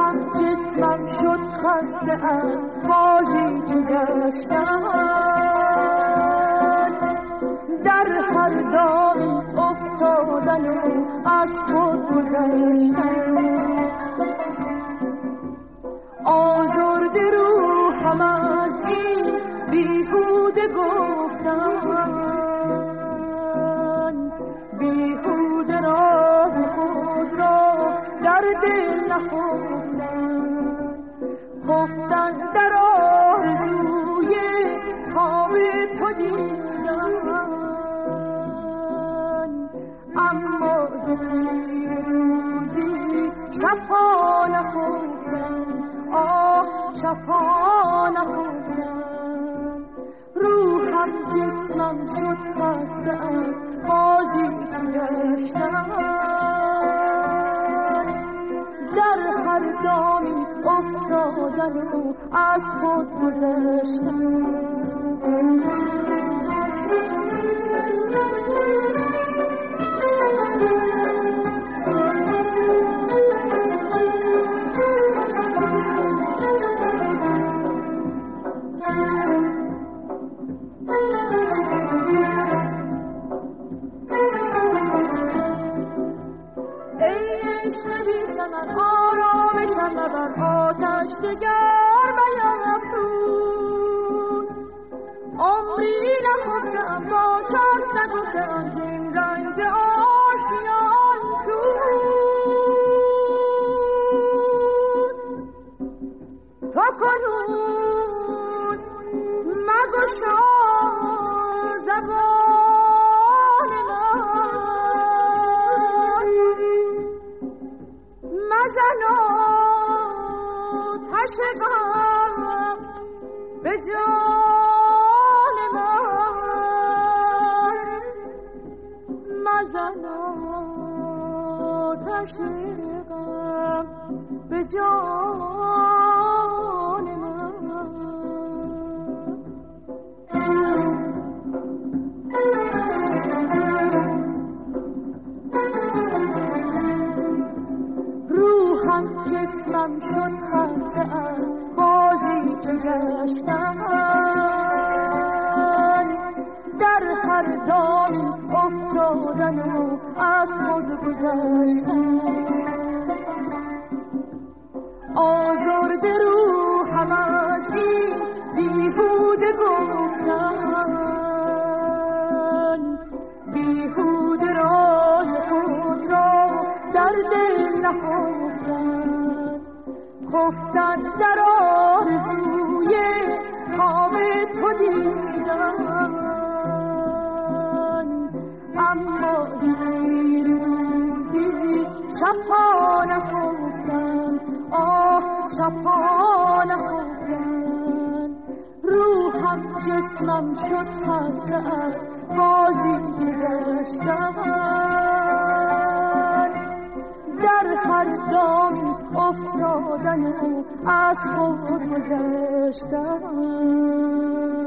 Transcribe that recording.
روحم جسمم شد خسته از بازی که گشتن، در هر دامی افتادن و از خود گذشتن. آزرده روحم از این بیهوده گفتن، بیهوده راز خود را در دل نهفتن. خفتن در آرزوی خواب تو دیدن، اما روزی شفا نخفتن، آه شفا نخفتن. روحم جسمم شد خسته از بازی که گشتن، در هر دامی افتادن و از خود گذشتن. آرامشم بر آتش دگر بیافروز، عمری نخفتم با کس نگفتم زین رنج آشیان سود. تا کنون مگشا زبان من، مزن آتش غم به جان من، مزن آتش غم به جان من. روحم جسمم شد خسته از بازی که گشتن، در هر دامی افتادن و از خود گذشتن. آزرده روحم از این بیهوده گفتن، بیهوده راز خود را در دل نهفتن. خفتن در آرزوی خواب تو دیدن، اما دیروزی شفا نخفتن، آه شفا نخفتن. روحم جسمم شد خسته از بازی که گشتن، در هر دامی افتادن و از خود گذشتن.